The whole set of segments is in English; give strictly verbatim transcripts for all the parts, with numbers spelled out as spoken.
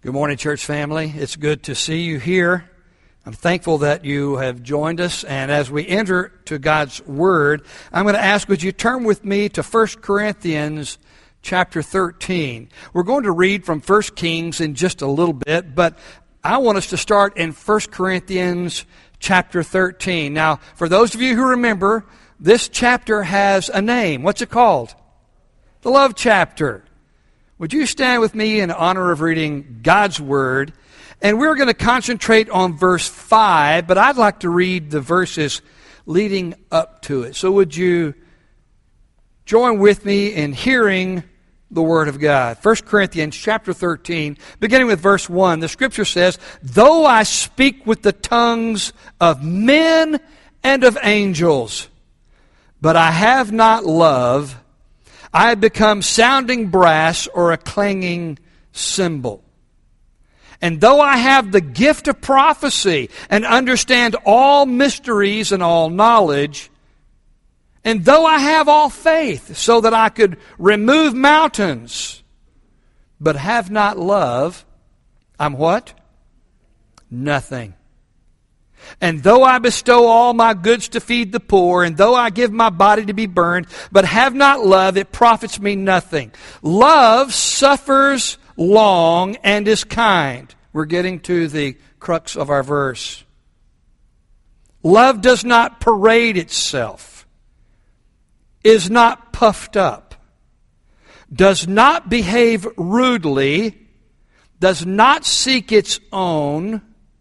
Good morning, church family. It's good to see you here. I'm thankful that you have joined us. And as we enter to God's Word, I'm going to ask, would you turn with me to First Corinthians chapter thirteen. We're going to read from First Kings in just a little bit, but I want us to start in First Corinthians chapter thirteen. Now, for those of you who remember, this chapter has a name. What's it called? The love chapter. Would you stand with me in honor of reading God's Word? And we're going to concentrate on verse five, but I'd like to read the verses leading up to it. So would you join with me in hearing the Word of God? First Corinthians chapter thirteen, beginning with verse one, the Scripture says, "Though I speak with the tongues of men and of angels, but I have not love, I have become sounding brass or a clanging cymbal. And though I have the gift of prophecy and understand all mysteries and all knowledge, and though I have all faith so that I could remove mountains, but have not love, I'm what? Nothing. And though I bestow all my goods to feed the poor, and though I give my body to be burned, but have not love, it profits me nothing. Love suffers long and is kind." We're getting to the crux of our verse. "Love does not parade itself, is not puffed up, does not behave rudely, does not seek its own,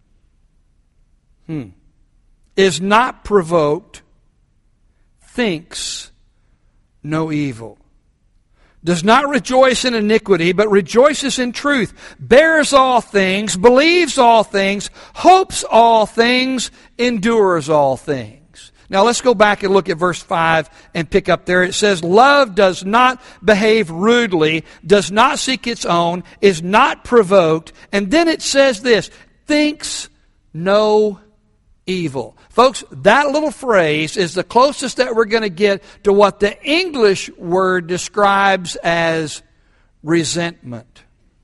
Hmm. is not provoked, thinks no evil, does not rejoice in iniquity, but rejoices in truth, bears all things, believes all things, hopes all things, endures all things." Now let's go back and look at verse five and pick up there. It says, "Love does not behave rudely, does not seek its own, is not provoked." And then it says this, "thinks no evil." Folks, that little phrase is the closest that we're going to get to what the English word describes as resentment.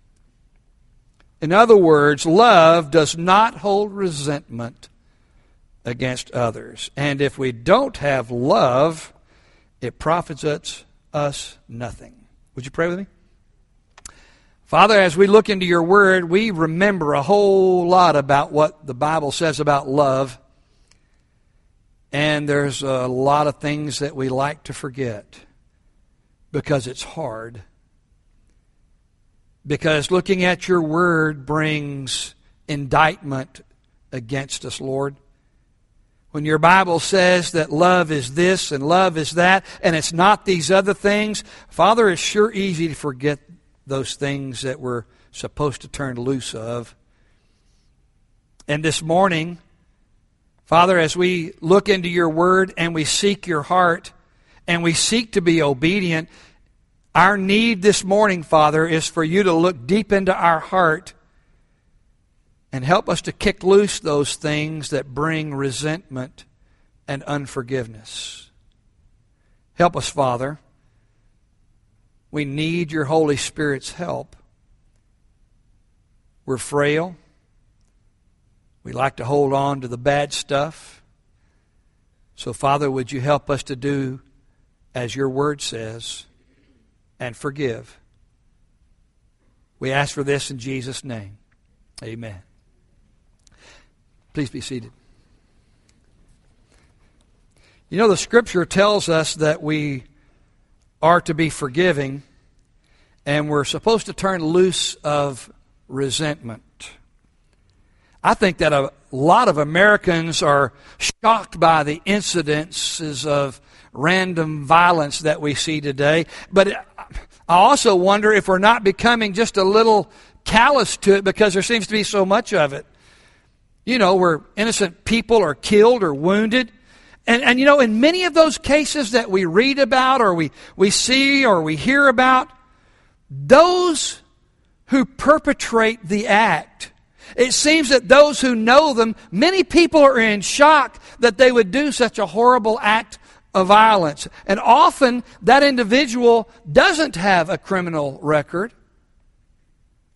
In other words, love does not hold resentment against others. And if we don't have love, it profits us, us nothing. Would you pray with me? Father, as we look into your word, we remember a whole lot about what the Bible says about love. And there's a lot of things that we like to forget because it's hard. Because looking at your word brings indictment against us, Lord. When your Bible says that love is this and love is that, and it's not these other things, Father, it's sure easy to forget those things that we're supposed to turn loose of. And this morning, Father, as we look into your word and we seek your heart and we seek to be obedient, our need this morning, Father, is for you to look deep into our heart and help us to kick loose those things that bring resentment and unforgiveness. Help us, Father. We need your Holy Spirit's help. We're frail. We like to hold on to the bad stuff. So, Father, would you help us to do as your word says and forgive? We ask for this in Jesus' name. Amen. Please be seated. You know, the Scripture tells us that we are to be forgiving, and we're supposed to turn loose of resentment. I think that a lot of Americans are shocked by the incidences of random violence that we see today, but I also wonder if we're not becoming just a little callous to it because there seems to be so much of it. You know, where innocent people are killed or wounded. And, and you know, in many of those cases that we read about or we, we see or we hear about, those who perpetrate the act, it seems that those who know them, many people are in shock that they would do such a horrible act of violence. And often that individual doesn't have a criminal record.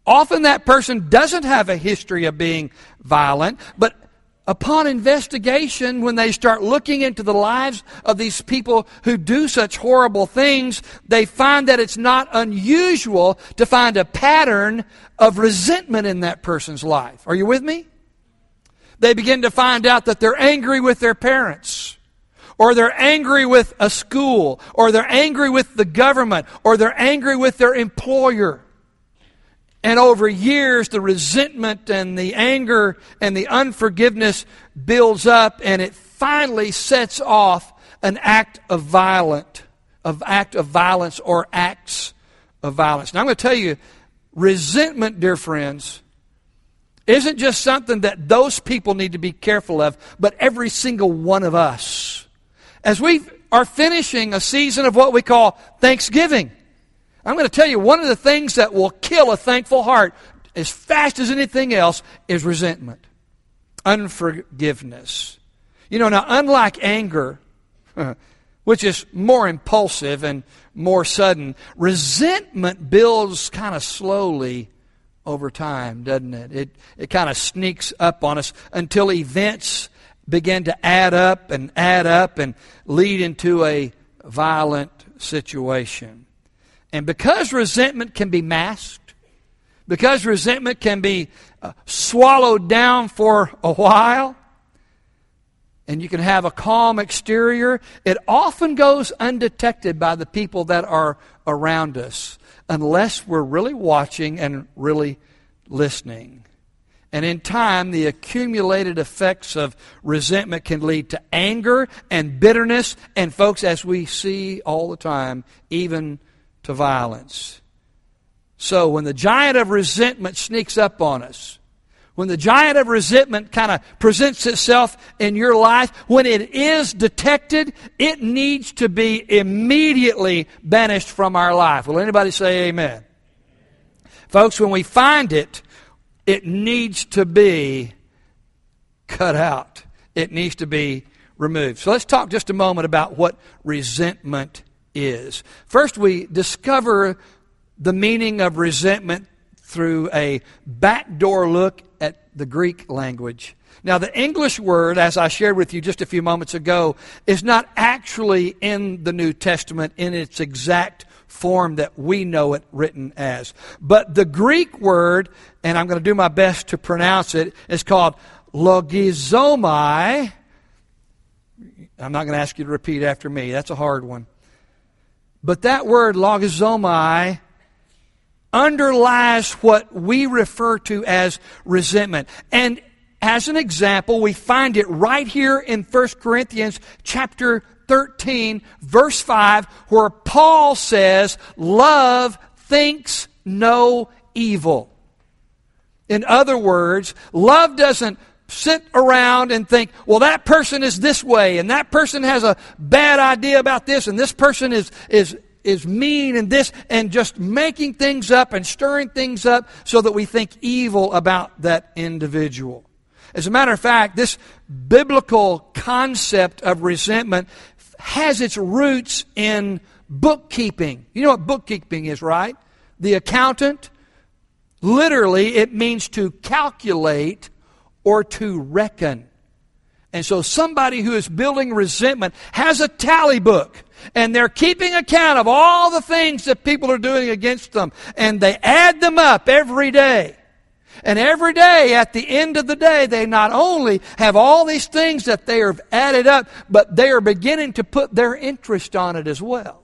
Often that person doesn't have a history of being violent, but upon investigation, when they start looking into the lives of these people who do such horrible things, they find that it's not unusual to find a pattern of resentment in that person's life. Are you with me? They begin to find out that they're angry with their parents, or they're angry with a school, or they're angry with the government, or they're angry with their employer. And over years, the resentment and the anger and the unforgiveness builds up, and it finally sets off an act of violent, of act of violence or acts of violence. Now, I'm going to tell you, resentment, dear friends, isn't just something that those people need to be careful of, but every single one of us. As we are finishing a season of what we call Thanksgiving, I'm going to tell you, one of the things that will kill a thankful heart as fast as anything else is resentment, unforgiveness. You know, now, unlike anger, which is more impulsive and more sudden, resentment builds kind of slowly over time, doesn't it? It, it kind of sneaks up on us until events begin to add up and add up and lead into a violent situation. And because resentment can be masked, because resentment can be uh, swallowed down for a while, and you can have a calm exterior, it often goes undetected by the people that are around us, unless we're really watching and really listening. And in time, the accumulated effects of resentment can lead to anger and bitterness, and folks, as we see all the time, even to violence. So when the giant of resentment sneaks up on us, when the giant of resentment kind of presents itself in your life, when it is detected, it needs to be immediately banished from our life. Will anybody say amen? Folks, when we find it, it needs to be cut out. It needs to be removed. So let's talk just a moment about what resentment is. First, we discover the meaning of resentment through a backdoor look at the Greek language. Now, the English word, as I shared with you just a few moments ago, is not actually in the New Testament in its exact form that we know it written as. But the Greek word, and I'm going to do my best to pronounce it, is called logizomai. I'm not going to ask you to repeat after me. That's a hard one. But that word, logizomai, underlies what we refer to as resentment. And as an example, we find it right here in First Corinthians chapter thirteen, verse five, where Paul says, love thinks no evil. In other words, love doesn't sit around and think, well, that person is this way, and that person has a bad idea about this, and this person is is is mean and this, and just making things up and stirring things up so that we think evil about that individual. As a matter of fact, this biblical concept of resentment has its roots in bookkeeping. You know what bookkeeping is, right? The accountant, literally, it means to calculate or to reckon. And so somebody who is building resentment has a tally book, and they're keeping account of all the things that people are doing against them, and they add them up every day. And every day, at the end of the day, they not only have all these things that they have added up, but they are beginning to put their interest on it as well.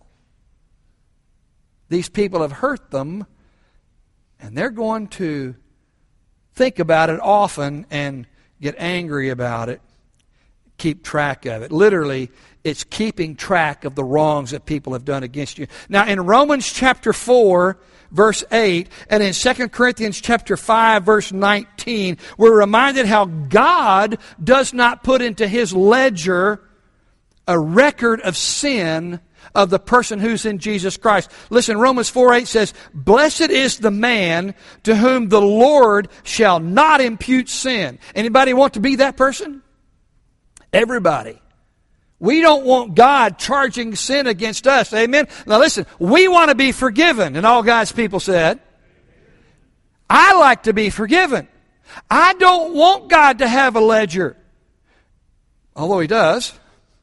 These people have hurt them, and they're going to think about it often and get angry about it, keep track of it. Literally, it's keeping track of the wrongs that people have done against you. Now, in Romans chapter four, verse eight, and in Second Corinthians chapter five, verse nineteen, we're reminded how God does not put into His ledger a record of sin of the person who's in Jesus Christ. Listen, Romans four eight says, blessed is the man to whom the Lord shall not impute sin. Anybody want to be that person? Everybody. We don't want God charging sin against us. Amen? Now listen, we want to be forgiven. And all God's people said, I like to be forgiven. I don't want God to have a ledger. Although He does.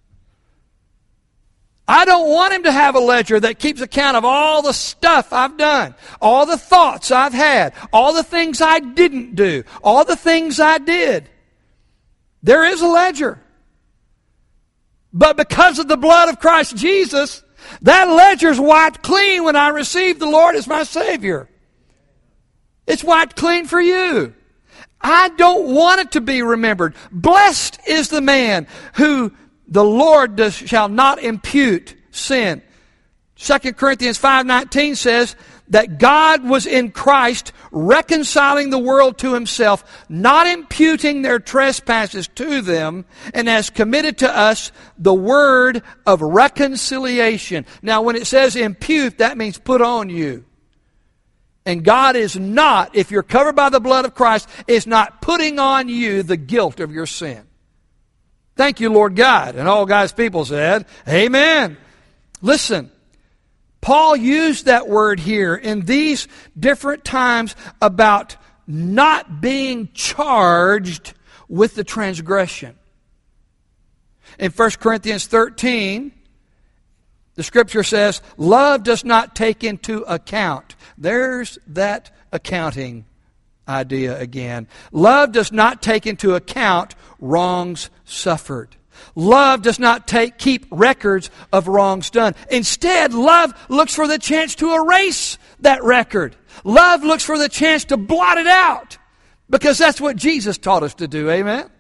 I don't want Him to have a ledger that keeps account of all the stuff I've done, all the thoughts I've had, all the things I didn't do, all the things I did. There is a ledger. But because of the blood of Christ Jesus, that ledger's wiped clean when I receive the Lord as my Savior. It's wiped clean for you. I don't want it to be remembered. Blessed is the man who the Lord does, shall not impute sin. Second Corinthians five nineteen says that God was in Christ reconciling the world to Himself, not imputing their trespasses to them, and has committed to us the word of reconciliation. Now when it says impute, that means put on you. And God is not, if you're covered by the blood of Christ, is not putting on you the guilt of your sin. Thank you, Lord God. And all God's people said, amen. Listen, Paul used that word here in these different times about not being charged with the transgression. In First Corinthians thirteen, the Scripture says, love does not take into account. There's that accounting idea again. Love does not take into account wrongs suffered. Love does not take keep records of wrongs done. Instead, love looks for the chance to erase that record. Love looks for the chance to blot it out, because that's what Jesus taught us to do. Amen?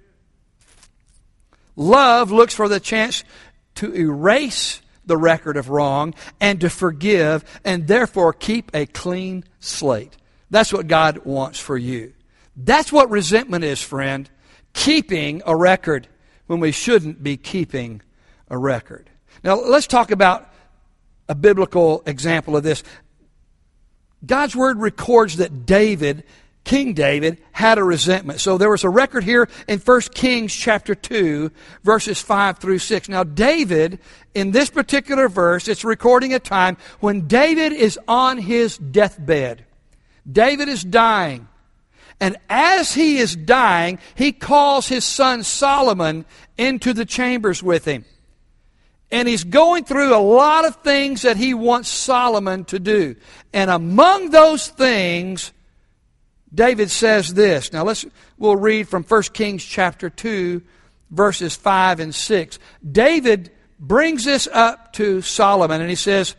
Love looks for the chance to erase the record of wrong and to forgive, and therefore keep a clean slate. That's what God wants for you. That's what resentment is, friend. Keeping a record when we shouldn't be keeping a record. Now, let's talk about a biblical example of this. God's Word records that David, King David, had a resentment. So there was a record here in First Kings chapter two, verses five through six. Now, David, in this particular verse, it's recording a time when David is on his deathbed. David is dying. And as he is dying, he calls his son Solomon into the chambers with him. And he's going through a lot of things that he wants Solomon to do. And among those things, David says this. Now let's we'll read from First Kings chapter two, verses five and six. David brings this up to Solomon, and he says,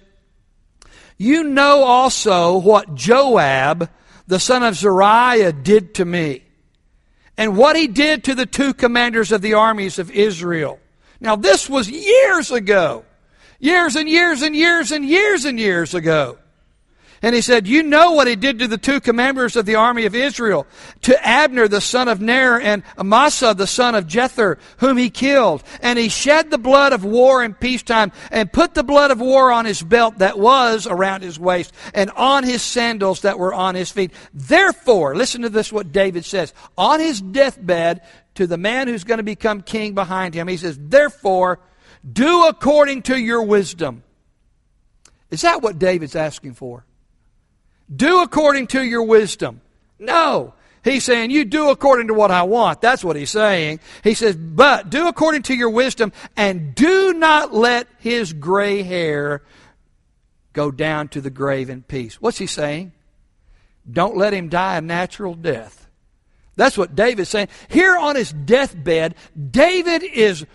"You know also what Joab, the son of Zeruiah, did to me, and what he did to the two commanders of the armies of Israel." Now this was years ago. Years and years and years and years and years ago. And he said, "You know what he did to the two commanders of the army of Israel, to Abner the son of Ner and Amasa the son of Jether, whom he killed. And he shed the blood of war in peacetime, and put the blood of war on his belt that was around his waist, and on his sandals that were on his feet. Therefore," listen to this, what David says, on his deathbed to the man who's going to become king behind him. He says, "Therefore, do according to your wisdom." Is that what David's asking for? Do according to your wisdom. No. He's saying, you do according to what I want. That's what he's saying. He says, but do according to your wisdom, and do not let his gray hair go down to the grave in peace. What's he saying? Don't let him die a natural death. That's what David's saying. Here on his deathbed, David is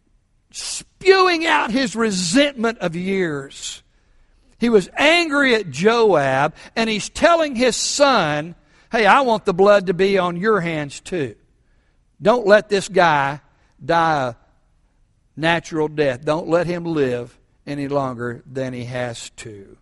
spewing out his resentment of years. He was angry at Joab, and he's telling his son, hey, I want the blood to be on your hands too. Don't let this guy die a natural death. Don't let him live any longer than he has to.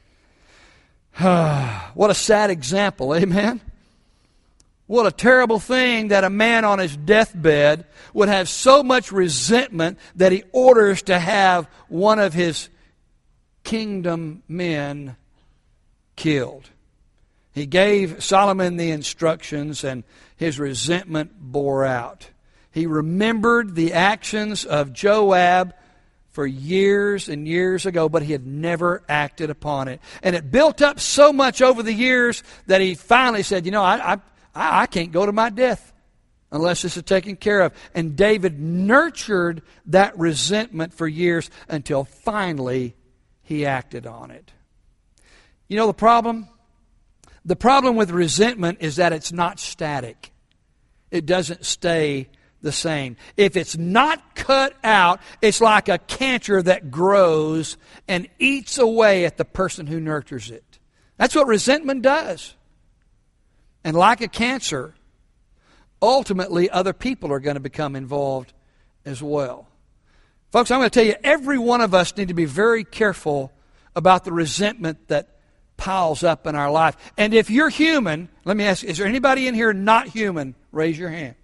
What a sad example, amen? What a terrible thing that a man on his deathbed would have so much resentment that he orders to have one of his kingdom men killed. He gave Solomon the instructions, and his resentment bore out. He remembered the actions of Joab for years and years ago, but he had never acted upon it. And it built up so much over the years that he finally said, you know, I, I, I can't go to my death unless this is taken care of. And David nurtured that resentment for years until finally he acted on it. You know the problem? The problem with resentment is that it's not static. It doesn't stay the same. If it's not cut out, it's like a cancer that grows and eats away at the person who nurtures it. That's what resentment does. And like a cancer, ultimately other people are going to become involved as well. Folks, I'm going to tell you, every one of us need to be very careful about the resentment that piles up in our life. And if you're human, let me ask you, is there anybody in here not human? Raise your hand.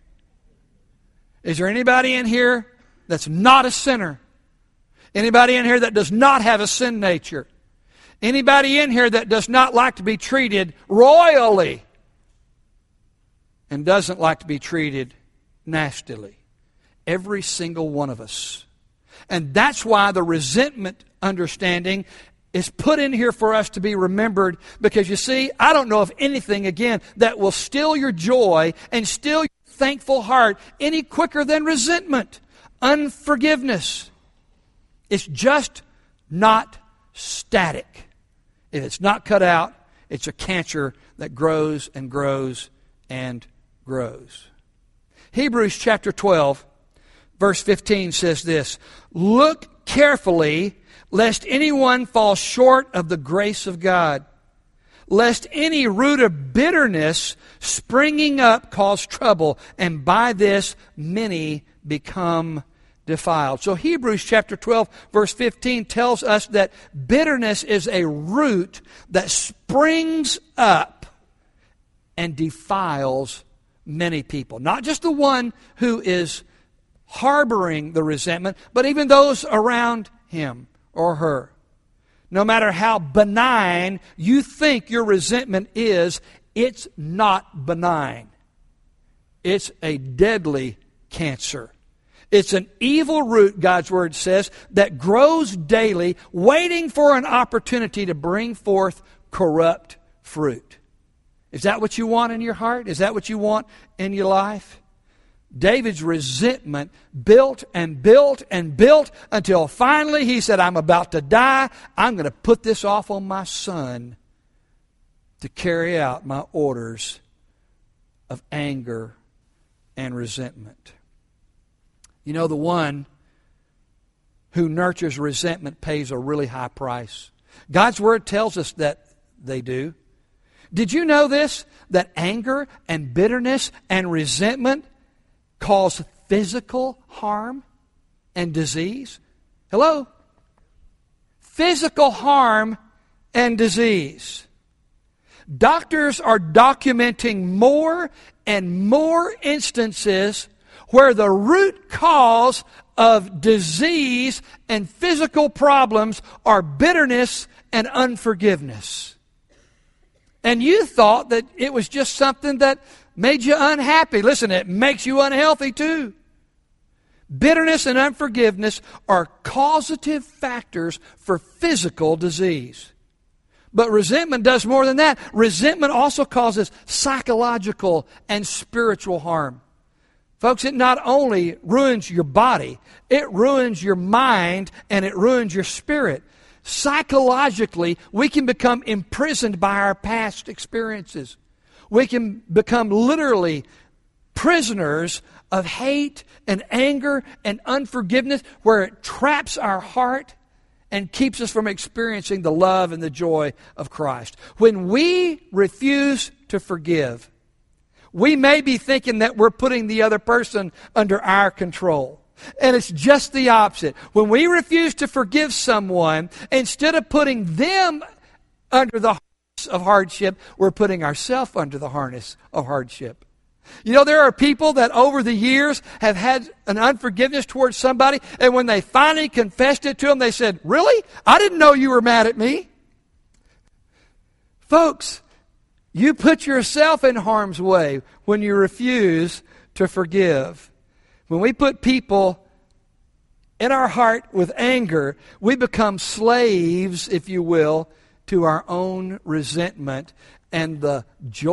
Is there anybody in here that's not a sinner? Anybody in here that does not have a sin nature? Anybody in here that does not like to be treated royally and doesn't like to be treated nastily? Every single one of us. And that's why the resentment understanding is put in here for us to be remembered, because you see, I don't know of anything, again, that will steal your joy and steal your thankful heart any quicker than resentment, unforgiveness. It's just not static. If it's not cut out, it's a cancer that grows and grows and grows. Hebrews chapter twelve, verse fifteen says this, "Look carefully lest anyone fall short of the grace of God, lest any root of bitterness springing up cause trouble, and by this many become defiled." So Hebrews chapter twelve, verse fifteen tells us that bitterness is a root that springs up and defiles many people. Not just the one who is harboring the resentment, but even those around him or her. No matter how benign you think your resentment is, it's not benign. It's a deadly cancer. It's an evil root, God's Word says, that grows daily, waiting for an opportunity to bring forth corrupt fruit. Is that what you want in your heart? Is that what you want in your life? David's resentment built and built and built until finally he said, I'm about to die. I'm going to put this off on my son to carry out my orders of anger and resentment. You know, the one who nurtures resentment pays a really high price. God's Word tells us that they do. Did you know this? That anger and bitterness and resentment cause physical harm and disease? Hello? Physical harm and disease. Doctors are documenting more and more instances where the root cause of disease and physical problems are bitterness and unforgiveness. And you thought that it was just something that made you unhappy. Listen, it makes you unhealthy too. Bitterness and unforgiveness are causative factors for physical disease. But resentment does more than that. Resentment also causes psychological and spiritual harm. Folks, it not only ruins your body, it ruins your mind and it ruins your spirit. Psychologically, we can become imprisoned by our past experiences. We can become literally prisoners of hate and anger and unforgiveness, where it traps our heart and keeps us from experiencing the love and the joy of Christ. When we refuse to forgive, we may be thinking that we're putting the other person under our control. And it's just the opposite. When we refuse to forgive someone, instead of putting them under the harness of hardship, we're putting ourselves under the harness of hardship. You know, there are people that over the years have had an unforgiveness towards somebody, and when they finally confessed it to them, they said, "Really? I didn't know you were mad at me." Folks, you put yourself in harm's way when you refuse to forgive. When we put people in our heart with anger, we become slaves, if you will, to our own resentment and the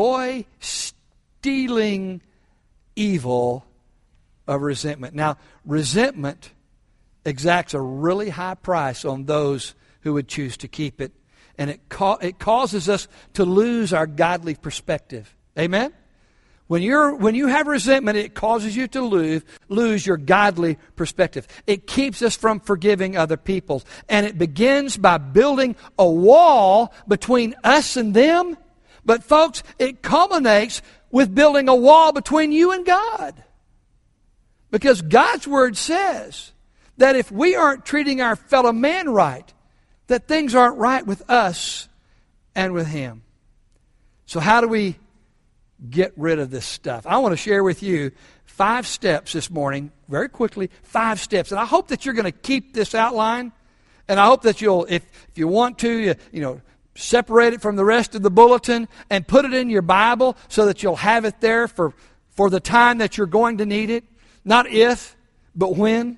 joy-stealing evil of resentment. Now, resentment exacts a really high price on those who would choose to keep it. And it, ca- it causes us to lose our godly perspective. Amen? When you're when you have resentment, it causes you to lose, lose your godly perspective. It keeps us from forgiving other people. And it begins by building a wall between us and them. But folks, it culminates with building a wall between you and God. Because God's Word says that if we aren't treating our fellow man right, that things aren't right with us and with Him. So how do we get rid of this stuff? I want to share with you five steps this morning, very quickly, five steps. And I hope that you're going to keep this outline. And I hope that you'll, if, if you want to, you, you know, separate it from the rest of the bulletin and put it in your Bible so that you'll have it there for, for the time that you're going to need it. Not if, but when.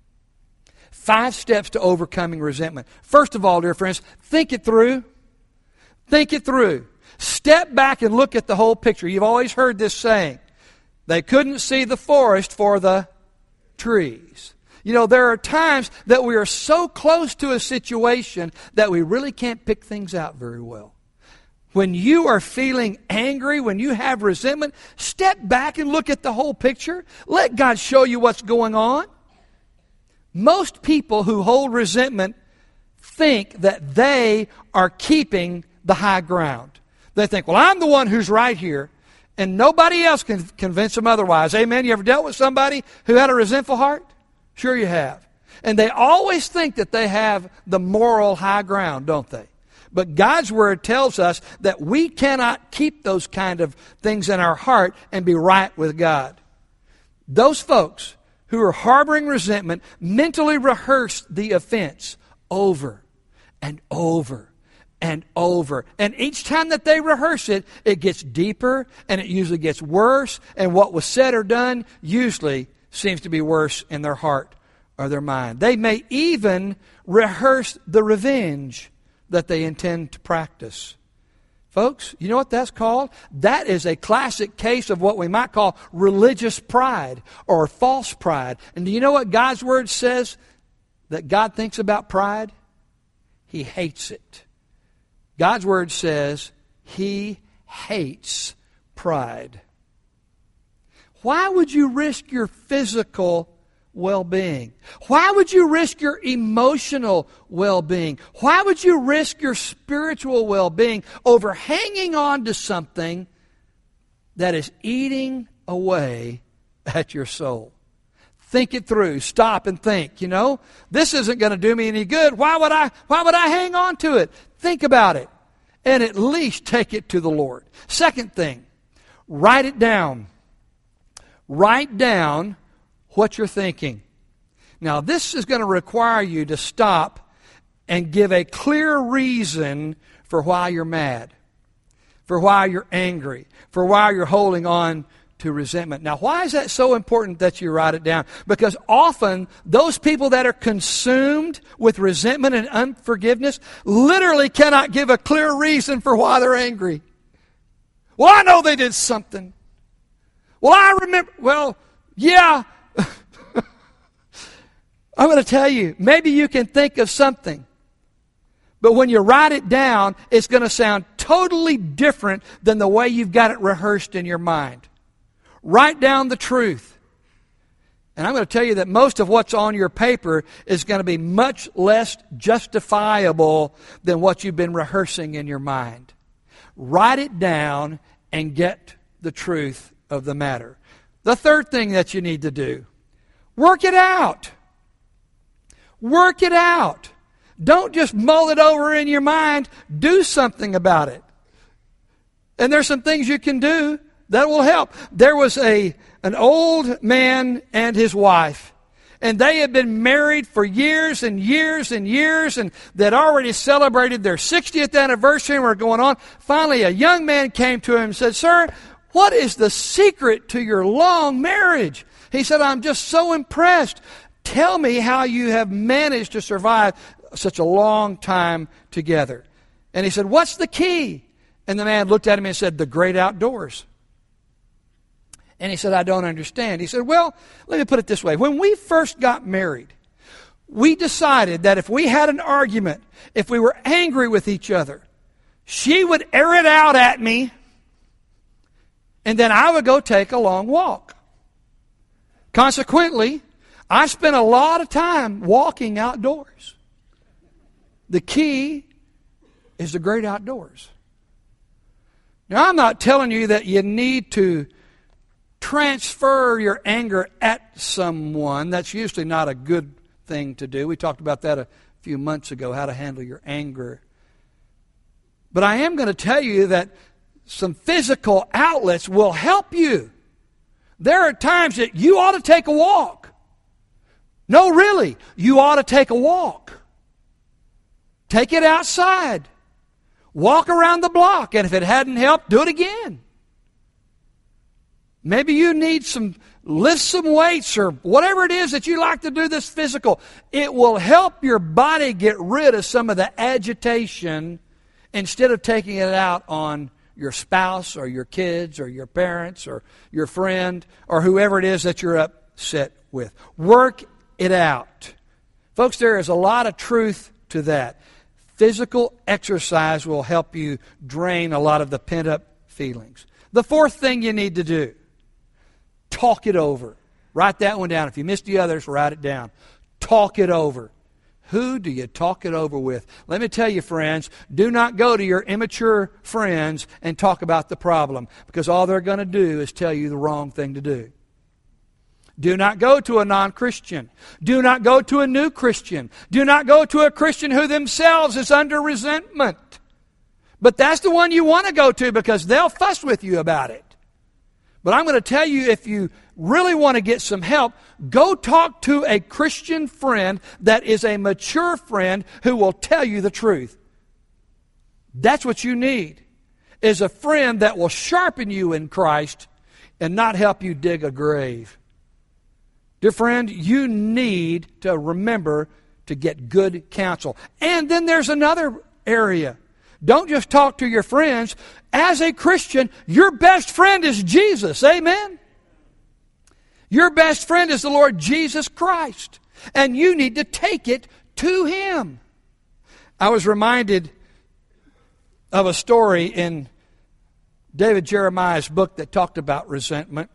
Five steps to overcoming resentment. First of all, dear friends, think it through. Think it through. Step back and look at the whole picture. You've always heard this saying, they couldn't see the forest for the trees. You know, there are times that we are so close to a situation that we really can't pick things out very well. When you are feeling angry, when you have resentment, step back and look at the whole picture. Let God show you what's going on. Most people who hold resentment think that they are keeping the high ground. They think, well, I'm the one who's right here, and nobody else can convince them otherwise. Amen? You ever dealt with somebody who had a resentful heart? Sure you have. And they always think that they have the moral high ground, don't they? But God's Word tells us that we cannot keep those kind of things in our heart and be right with God. Those folks who are harboring resentment mentally rehearse the offense over and over and over. And each time that they rehearse it, it gets deeper and it usually gets worse. And what was said or done usually seems to be worse in their heart or their mind. They may even rehearse the revenge that they intend to practice. Folks, you know what that's called? That is a classic case of what we might call religious pride or false pride. And do you know what God's Word says that God thinks about pride? He hates it. God's Word says He hates pride. Why would you risk your physical well-being? Why would you risk your emotional well-being? Why would you risk your spiritual well-being over hanging on to something that is eating away at your soul? Think it through. Stop and think. You know, this isn't going to do me any good. Why would I, why would I hang on to it? Think about it. And at least take it to the Lord. Second thing, write it down. Write down what you're thinking. Now, this is going to require you to stop and give a clear reason for why you're mad, for why you're angry, for why you're holding on to resentment. Now, why is that so important that you write it down? Because often those people that are consumed with resentment and unforgiveness literally cannot give a clear reason for why they're angry. Well, I know they did something. Well, I remember, well, yeah. I'm going to tell you, maybe you can think of something. But when you write it down, it's going to sound totally different than the way you've got it rehearsed in your mind. Write down the truth. And I'm going to tell you that most of what's on your paper is going to be much less justifiable than what you've been rehearsing in your mind. Write it down and get the truth of the matter. The third thing that you need to do, work it out. Work it out. Don't just mull it over in your mind. Do something about it. And there's some things you can do that will help. There was a an old man and his wife, and they had been married for years and years and years, and they'd already celebrated their sixtieth anniversary and were going on. Finally, a young man came to him and said, "Sir, what is the secret to your long marriage?" He said, "I'm just so impressed. Tell me how you have managed to survive such a long time together. And he said, what's the key? And the man looked at him and said, the great outdoors. And he said, I don't understand. He said, well, let me put it this way. When we first got married, we decided that if we had an argument, if we were angry with each other, she would air it out at me, and then I would go take a long walk. Consequently, I spent a lot of time walking outdoors. The key is the great outdoors. Now, I'm not telling you that you need to transfer your anger at someone. That's usually not a good thing to do. We talked about that a few months ago, how to handle your anger. But I am going to tell you that some physical outlets will help you. There are times that you ought to take a walk. No, really, you ought to take a walk. Take it outside. Walk around the block, and if it hadn't helped, do it again. Maybe you need some, lift some weights or whatever it is that you like to do this physical. It will help your body get rid of some of the agitation instead of taking it out on your spouse or your kids or your parents or your friend or whoever it is that you're upset with. Work it out. Folks, there is a lot of truth to that. Physical exercise will help you drain a lot of the pent-up feelings. The fourth thing you need to do, talk it over. Write that one down. If you missed the others, write it down. Talk it over. Who do you talk it over with? Let me tell you, friends, do not go to your immature friends and talk about the problem, because all they're going to do is tell you the wrong thing to do. Do not go to a non-Christian. Do not go to a new Christian. Do not go to a Christian who themselves is under resentment. But that's the one you want to go to, because they'll fuss with you about it. But I'm going to tell you, if you really want to get some help, go talk to a Christian friend that is a mature friend who will tell you the truth. That's what you need, is a friend that will sharpen you in Christ and not help you dig a grave. Dear friend, you need to remember to get good counsel. And then there's another area. Don't just talk to your friends. As a Christian, your best friend is Jesus. Amen? Your best friend is the Lord Jesus Christ. And you need to take it to Him. I was reminded of a story in David Jeremiah's book that talked about resentment.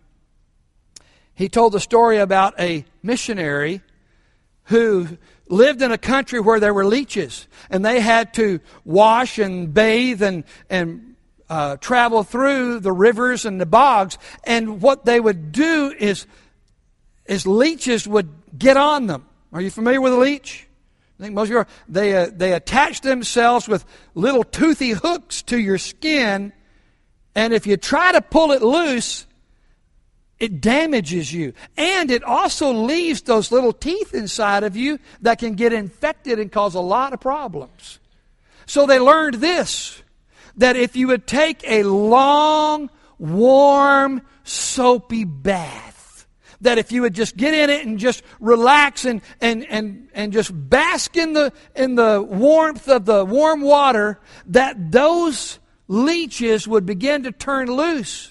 He told the story about a missionary who lived in a country where there were leeches, and they had to wash and bathe and, and uh, travel through the rivers and the bogs. And what they would do is, is leeches would get on them. Are you familiar with a leech? I think most of you are. They, uh, they attach themselves with little toothy hooks to your skin, and if you try to pull it loose, it damages you. And it also leaves those little teeth inside of you that can get infected and cause a lot of problems. So they learned this, that if you would take a long, warm, soapy bath, that if you would just get in it and just relax and, and, and, and just bask in the, in the warmth of the warm water, that those leeches would begin to turn loose.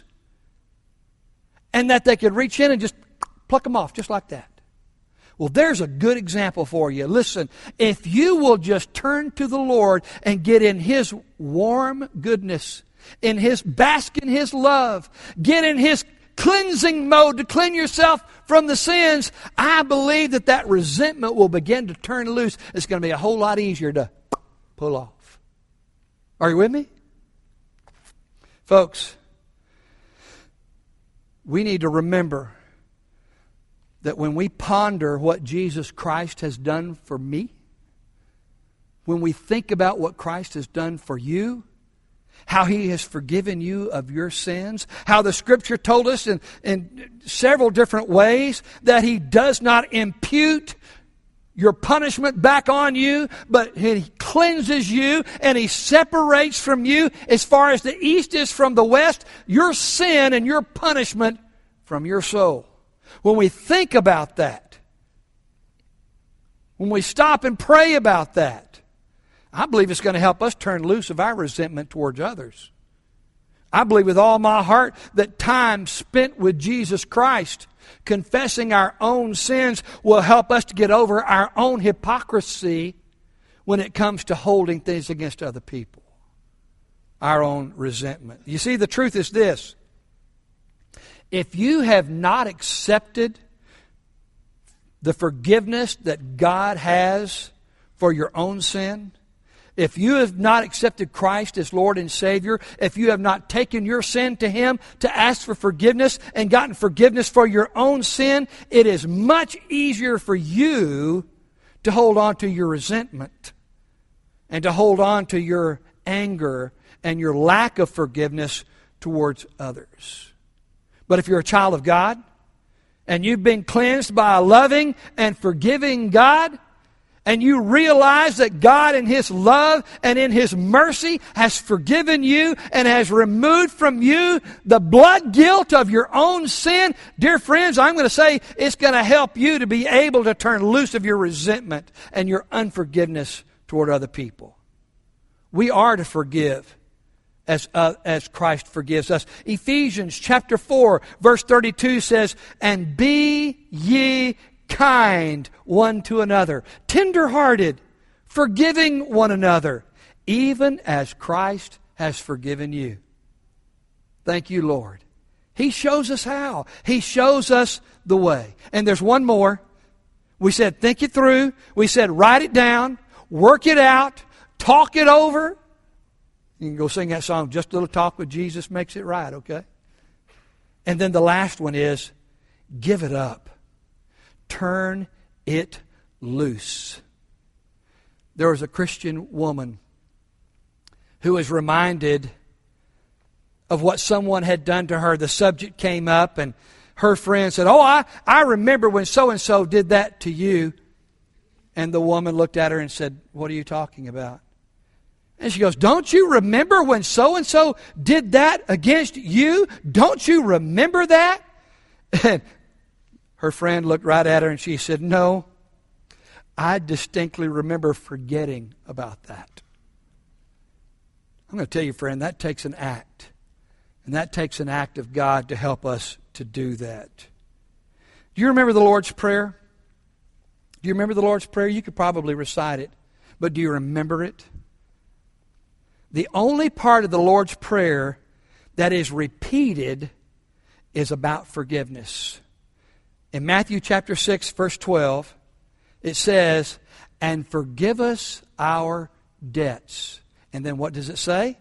And that they could reach in and just pluck them off, just like that. Well, there's a good example for you. Listen, if you will just turn to the Lord and get in His warm goodness, in His bask in His love, get in His cleansing mode to clean yourself from the sins, I believe that that resentment will begin to turn loose. It's going to be a whole lot easier to pull off. Are you with me? Folks, we need to remember that when we ponder what Jesus Christ has done for me, when we think about what Christ has done for you, how He has forgiven you of your sins, how the Scripture told us in, in several different ways that He does not impute your punishment back on you, but He cleanses you and He separates from you as far as the east is from the west, your sin and your punishment from your soul. When we think about that, when we stop and pray about that, I believe it's going to help us turn loose of our resentment towards others. I believe with all my heart that time spent with Jesus Christ, confessing our own sins, will help us to get over our own hypocrisy when it comes to holding things against other people. Our own resentment. You see, the truth is this. If you have not accepted the forgiveness that God has for your own sin, if you have not accepted Christ as Lord and Savior, if you have not taken your sin to Him to ask for forgiveness and gotten forgiveness for your own sin, it is much easier for you to hold on to your resentment and to hold on to your anger and your lack of forgiveness towards others. But if you're a child of God and you've been cleansed by a loving and forgiving God, and you realize that God in His love and in His mercy has forgiven you and has removed from you the blood guilt of your own sin, dear friends, I'm going to say it's going to help you to be able to turn loose of your resentment and your unforgiveness toward other people. We are to forgive as uh, as Christ forgives us. Ephesians chapter four, verse thirty-two says, "And be ye kind one to another, tender-hearted, forgiving one another, even as Christ has forgiven you." Thank you, Lord. He shows us how. He shows us the way. And there's one more. We said think it through. We said write it down, work it out, talk it over. You can go sing that song, Just a Little Talk with Jesus Makes It Right, okay? And then the last one is give it up. Turn it loose. There was a Christian woman who was reminded of what someone had done to her. The subject came up and her friend said, "Oh, I, I remember when so-and-so did that to you." And the woman looked at her and said, "What are you talking about?" And she goes, "Don't you remember when so-and-so did that against you? Don't you remember that?" And her friend looked right at her and she said, "No, I distinctly remember forgetting about that." I'm going to tell you, friend, that takes an act. And that takes an act of God to help us to do that. Do you remember the Lord's Prayer? Do you remember the Lord's Prayer? You could probably recite it. But do you remember it? The only part of the Lord's Prayer that is repeated is about forgiveness. In Matthew chapter six, verse twelve, it says, "And forgive us our debts." And then what does it say?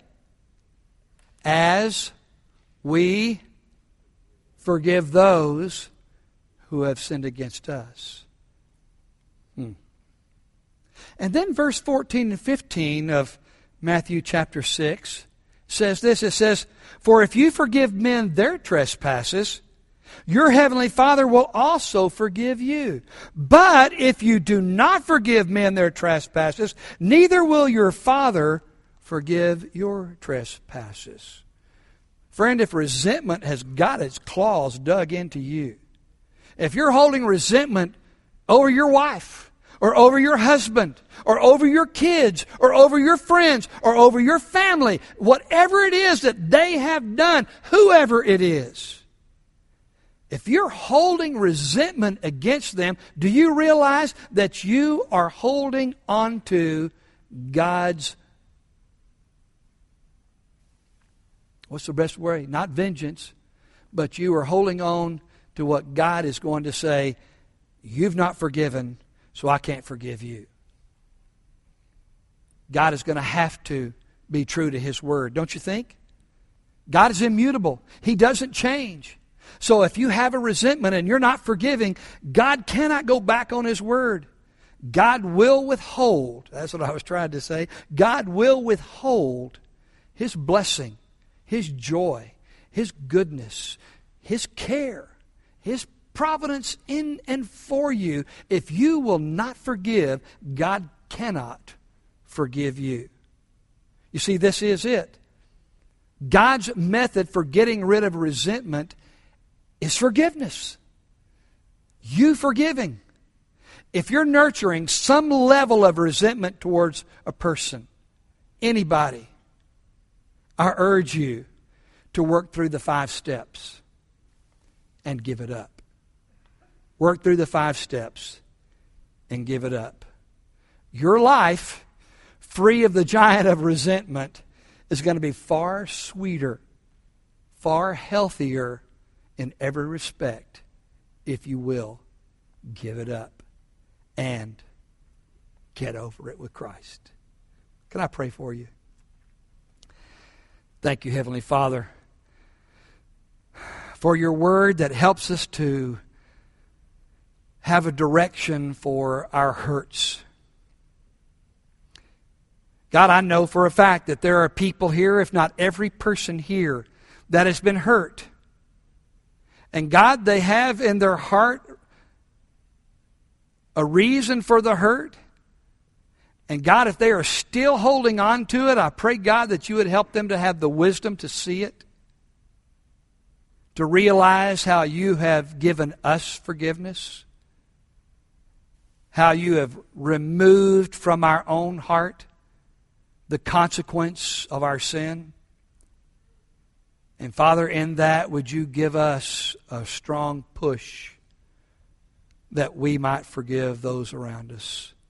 "As we forgive those who have sinned against us." Hmm. And then verse fourteen and fifteen of Matthew chapter six says this. It says, "For if you forgive men their trespasses, your heavenly Father will also forgive you. But if you do not forgive men their trespasses, neither will your Father forgive your trespasses." Friend, if resentment has got its claws dug into you, if you're holding resentment over your wife, or over your husband, or over your kids, or over your friends, or over your family, whatever it is that they have done, whoever it is, if you're holding resentment against them, do you realize that you are holding on to God's, what's the best word? Not vengeance, but you are holding on to what God is going to say, "You've not forgiven, so I can't forgive you." God is going to have to be true to His Word, don't you think? God is immutable. He doesn't change. So if you have a resentment and you're not forgiving, God cannot go back on His Word. God will withhold, that's what I was trying to say, God will withhold His blessing, His joy, His goodness, His care, His providence in and for you. If you will not forgive, God cannot forgive you. You see, this is it. God's method for getting rid of resentment is forgiveness. You forgiving. if you're nurturing some level of resentment towards a person, anybody, I urge you to work through the five steps and give it up. Work through the five steps and give it up. Your life, free of the giant of resentment, is going to be far sweeter, far healthier in every respect if you will give it up and get over it with Christ. Can I pray for you? Thank you, Heavenly Father, for your word that helps us to have a direction for our hurts. God, I know for a fact that there are people here, if not every person here, that has been hurt. And God, they have in their heart a reason for the hurt. And God, if they are still holding on to it, I pray, God, that you would help them to have the wisdom to see it, to realize how you have given us forgiveness, how you have removed from our own heart the consequence of our sin. And Father, in that, would you give us a strong push that we might forgive those around us.